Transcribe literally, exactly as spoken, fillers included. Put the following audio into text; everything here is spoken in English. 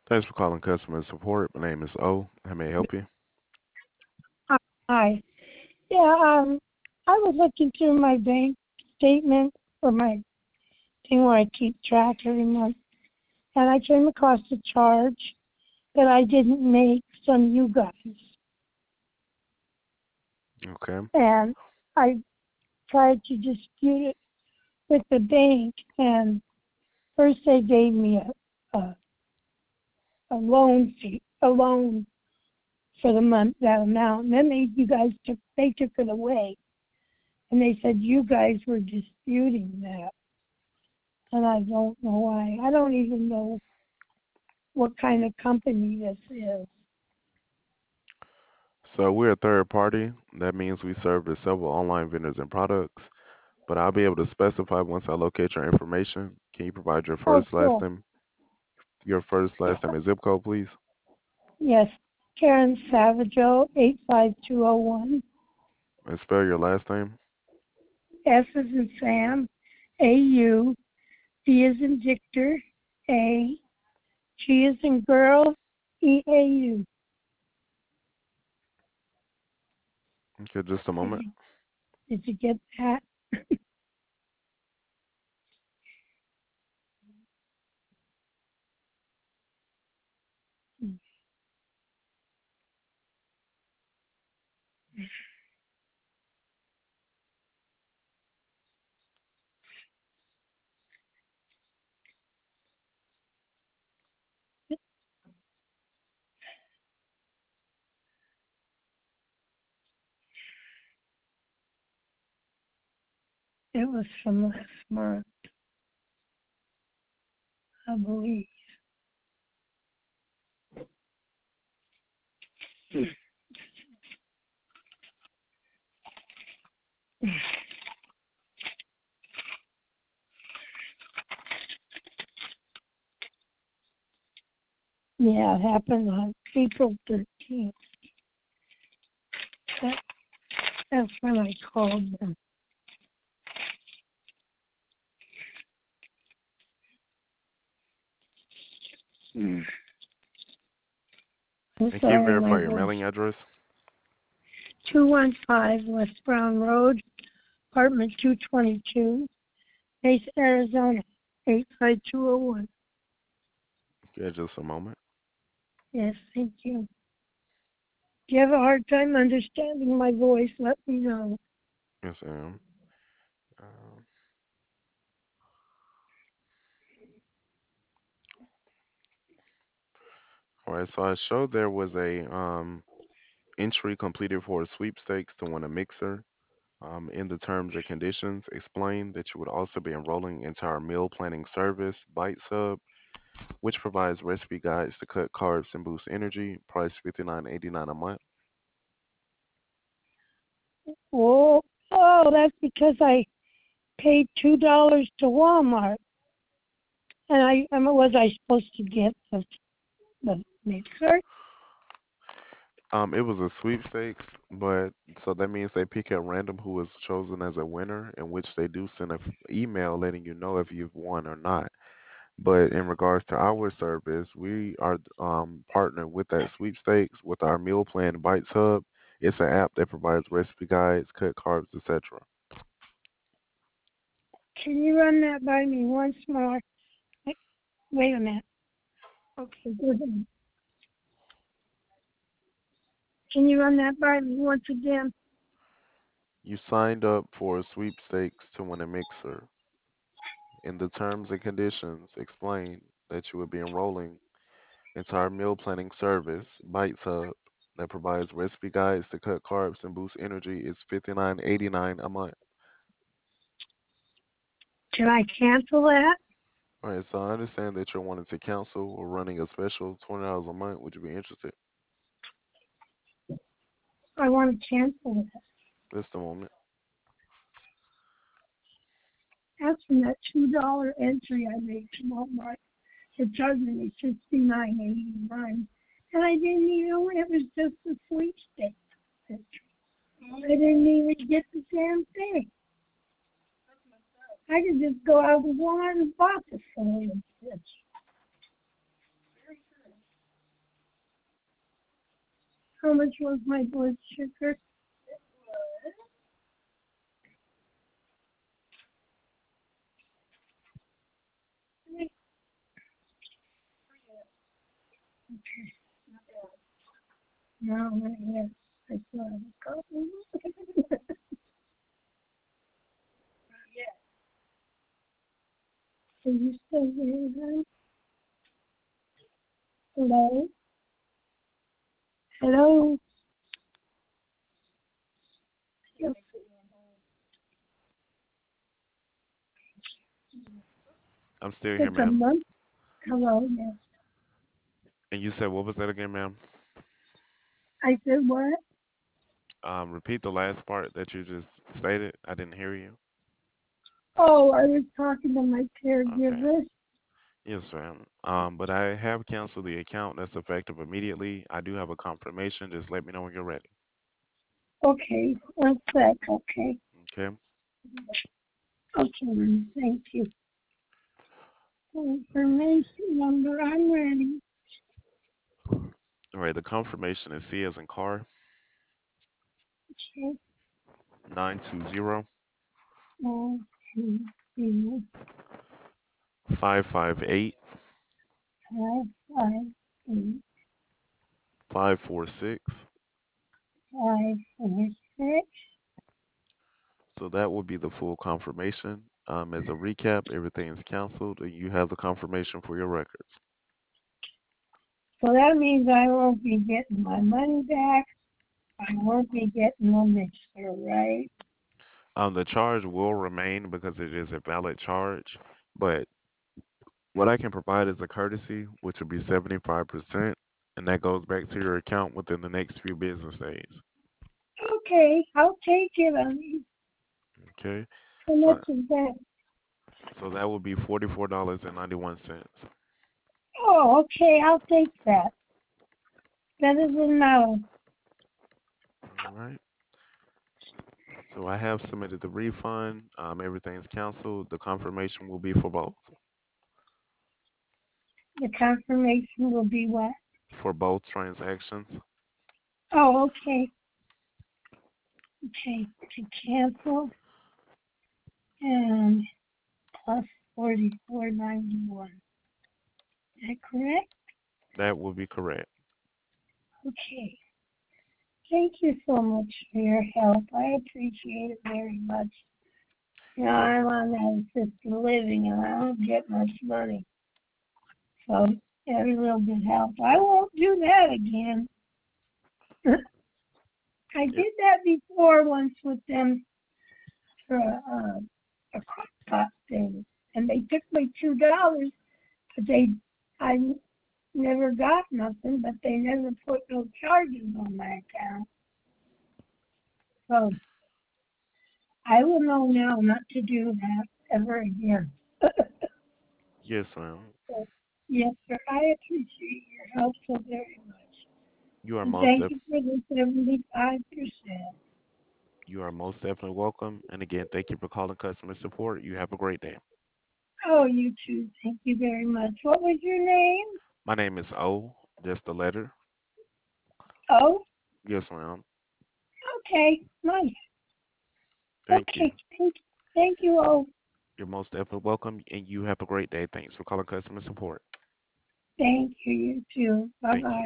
Thanks for calling customer support. My name is O. How may I help you? Hi. Yeah, um, I was looking through my bank statement for my thing where I keep track every month, and I came across a charge that I didn't make from you guys. Okay. And I tried to dispute it with the bank, and first they gave me a, a, a loan fee, a loan for the month, that amount, and then they, you guys took, they took it away, and they said you guys were disputing that. And I don't know why. I don't even know what kind of company this is. So we're a third party. That means we serve as several online vendors and products, but I'll be able to specify once I locate your information. Can you provide your Oh, first, last cool. name, your first, last name, and zip code, please? Yes, Karen Savageau, eight five two zero one. And spell your last name. S is in Sam, A U, D is in Victor, A, G is in girl, E A U. Okay, just a Did moment. you, did you get that? It was from last month, I believe. Yeah, it happened on April thirteenth. That, that's when I called them. Mm. I'm And can you sorry, my verify your voice. mailing address? two one five West Brown Road, apartment two twenty-two, Mesa, Arizona, eight five two zero one. Yeah, just a moment. Yes, thank you. If you have a hard time understanding my voice, let me know. Yes, I am. Um, all right, so I showed there was a um, entry completed for a sweepstakes to win a mixer. Um, in the terms and conditions, explain that you would also be enrolling into our meal planning service, Bites Hub, which provides recipe guides to cut carbs and boost energy. Price fifty-nine eighty-nine a month. Oh, oh, that's because I paid two dollars to Walmart, and I, I mean, was I supposed to get the, the mixer? Um, it was a sweepstakes, but so that means they pick at random who is chosen as a winner, in which they do send an email letting you know if you've won or not. But in regards to our service, we are um, partnered with that sweepstakes with our meal plan Bites Hub. It's an app that provides recipe guides, cut carbs, et cetera. Can you run that by me once more? Wait, wait a minute. Okay, good. Can you run that by me once again? You signed up for a sweepstakes to win a mixer. In the terms and conditions, explain that you would be enrolling into our meal planning service, Bites Hub, that provides recipe guides to cut carbs and boost energy. Is fifty-nine eighty-nine a month. Can I cancel that? All right, so I understand that you're wanting to cancel or running a special twenty dollars a month. Would you be interested? I want to cancel it. Just a moment. That's from that two dollar entry I made from Walmart. It charged me sixty nine eighty nine, and I didn't even know it was just a sweepstakes entry. I didn't even get the damn thing. I could just go out to Walmart and bought this thing. How much was my blood sugar? No, not yet. I still have a couple. Are you still there, hon? Hello? Hello? Yes. I'm still here, It's a ma'am. month. Hello, yes. And you said what was that again, ma'am? I said what? Um, repeat the last part that you just stated. I didn't hear you. Oh, I was talking to my Okay. caregiver. Yes, ma'am. Um, but I have canceled the account. That's effective immediately. I do have a confirmation. Just let me know when you're ready. Okay, one sec, okay. Okay. Okay, thank you. Information number, I'm ready. All right. The confirmation is C as in car, Okay, nine two zero one, two, three, five five eight five, five, eight, five four six. five, four, six. So that would be the full confirmation. Um, as a recap, everything is canceled, and you have the confirmation for your records. So that means I won't be getting my money back. I won't be getting the mixer, right? Um, the charge will remain because it is a valid charge, but what I can provide is a courtesy, which will be seventy-five percent, and that goes back to your account within the next few business days. Okay, I'll take it. I mean, Okay, how much so is that? so that would be forty-four dollars and ninety-one cents. Oh, okay, I'll take that. Better than nothing. All right. So I have submitted the refund. Um, everything's canceled. The confirmation will be for both. The confirmation will be what? For both transactions. Oh, okay. Okay, to cancel and plus forty-four ninety-one. Is that correct? That will be correct. Okay. Thank you so much for your help. I appreciate it very much. You know, You're I'm on that assisted living and I don't get much money. So every little bit helps. I won't do that again. I yeah, did that before once with them for a, a, a crock pot thing. And they took my two dollars, but they I never got nothing, but they never put no charges on my account. So I will know now not to do that ever again. yes, ma'am. So, yes, sir. I appreciate your help so very much. You are And most thank def- you for the seventy-five percent. you are most definitely welcome. And again, thank you for calling customer support. You have a great day. Oh, you too. Thank you very much. What was your name? My name is O, just the letter. Oh, Yes, ma'am. okay. Nice. Thank you. Okay. Thank, thank you. Oh, You're most definitely welcome, and you have a great day. Thanks for calling customer support. thank you. You too. Bye Thank you. bye.